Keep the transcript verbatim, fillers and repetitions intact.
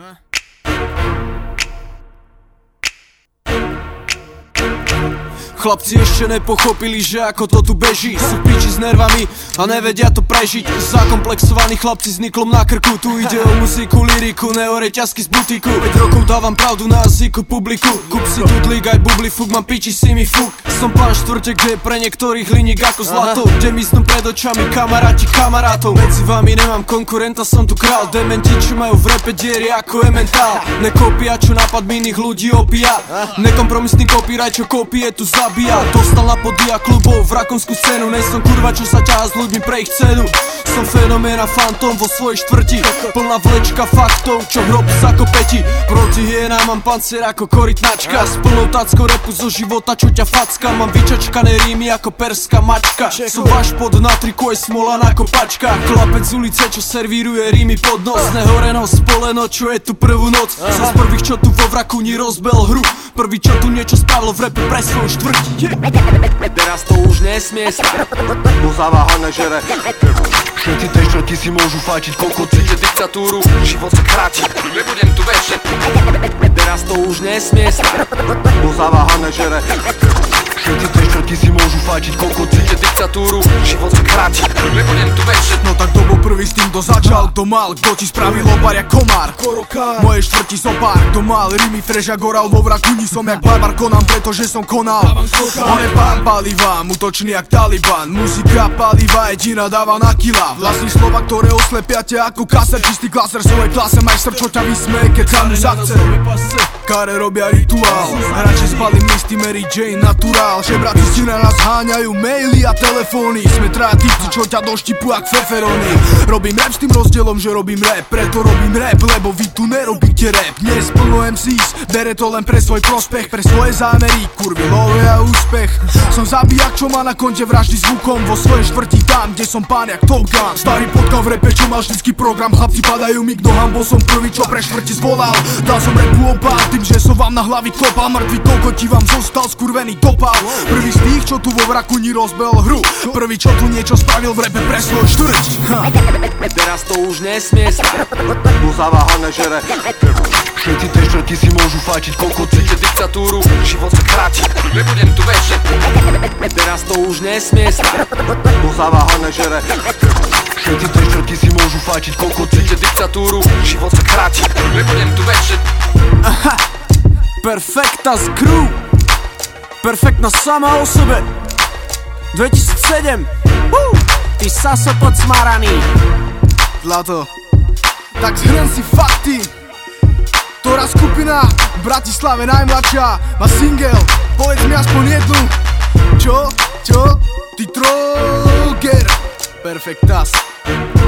Chlapci ešte nepochopili, že ako to tu beží. Sú piči s nervami a nevedia to prežiť. Zakomplexovaní chlapci s niklom na krku. Tu ide o muziku, liriku, ne o reťazky z butíku. päť rokov dávam pravdu na jazyku publiku. Kup si dudlík aj bubli, fuk, mám piči si mi fuk. Som pán štvrte, kde je pre niektorých hliník ako zlato. Kde myslím pred očami kamaráti kamarátov. Medzi vami nemám konkurenta, som tu král. Dementi, čo majú v rape diery ako Emmental. Nekopia, čo nápadmi iných ľudí opia. Nekompromisný copyright, čo kopie tu zabíja. Dostal na podia klubov v rakúsku scénu. Nejsom kurva, čo sa ťaha s ľuďmi pre ich cenu. Som fenomén a fantom vo svojej štvrti. Plná vlečka faktov, čo hrob zakope ti. Proti hienám mám pancier ako korytnačka. S plnou táckou repu zo života, čo ťa facka. Mám vyčačkané rímy ako perská mačka. Som váš pod na triku aj smola na kopačkách. Chlapec z ulice, čo servíruje rímy pod nos. Nehoreno spoleno, čo je tu prvú noc. Som z prvých, čo tu vo Vrakuni rozbel hru. Prvý, čo tu niečo spravilo v rape pre svoju štvrť. Yeah. Teraz to už nesmie sa. No zaváhané žere. Všetci tej štvrti si môžu fajčiť, koľko cíte diktatúru. Život sa kráti, nebudem tu večer. Teraz to už nesmie sa. No zaváhané žere. Všetci tej štvrti si môžu fajčiť, koľko cíte diktatúru. Život sa kráti, nebudem tu večer. No tak to bol prvý s tým, kto začal, kto mal, kto ti spravil obar jak komár. Moje štvrti zopár, kto mal rimy fresh jak oral. Vo Vrakuni som jak barbar konám, pretože som konal. On je pán palivám, útočný jak Taliban. Muzika paliva, jediná dáva na kila. Vlastní slova, ktoré oslepia ťa ako kaser. Čistý klaser, svojej klase majster, čo ťa vysmeje, keď sa mu zachce. Kare robia rituál, radšej spalím listy Mary Jane naturál. Žebraci si na nás háňajú maily a telefóny. Sme traja typci, čo ťa doštipu jak feferony. Robím rap s tým rozdielom, že robím rap. Preto robím rap, lebo vy tu nerobíte rap. Dnes plno em cés, bere to len pre svoj prospech. Pre svoje zámery, kurvy, love a úspech. Som zabijak, čo má na konte vraždy zvukom. Vo svojej štvrti tam, kde som pán jak Top Gun. Starý potka v rape, čo mal vždycky program. Chlapci padajú mi k nohám, bol som prvý, čo pre štvrti zvolal. Dal som rapu opál, tým, že som vám na hlavy klopal. Mŕtvý kokoti vám zostal, skurvený topal. Prvý z tých, čo tu vo Vrakuni rozbel hru. Prvý, čo tu niečo spravil v rape pre svoj štvrť. Teraz to už nesmie sa. No zaváhané žere. Všetci tej štvrti si môžu fajčiť, koľko cíte diktatúru. Život sa kráti, nebudem tu večer. Teraz to už nesmie sa. No zaváhané žere. Všetci tej štvrti si môžu fajčiť, koľko cíte diktatúru. Život sa kráti, nebudem tu večer. Aha, perfekta z crew. Perfektná sama o sebe. dvetisícsedem. uh, Ty saso podsmaraný. Zlato. Tak zhrň si fakty. Ktorá skupina v Bratislave najmladšia má single? Povedz mi aspoň jednu. Čo? Čo? Ty troger. Perfektas.